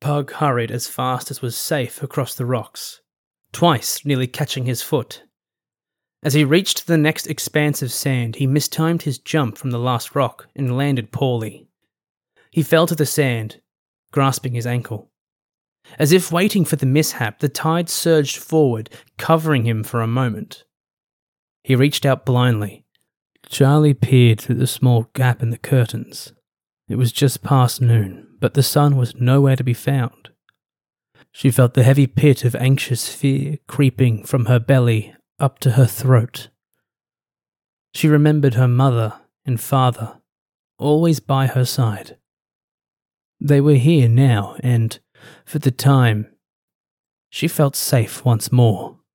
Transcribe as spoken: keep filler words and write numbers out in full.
Pug hurried as fast as was safe across the rocks, twice nearly catching his foot. As he reached the next expanse of sand, he mistimed his jump from the last rock and landed poorly. He fell to the sand, grasping his ankle. As if waiting for the mishap, the tide surged forward, covering him for a moment. He reached out blindly. Charlie peered through the small gap in the curtains. It was just past noon, but the sun was nowhere to be found. She felt the heavy pit of anxious fear creeping from her belly up to her throat. She remembered her mother and father, always by her side. They were here now, and, for the time, she felt safe once more.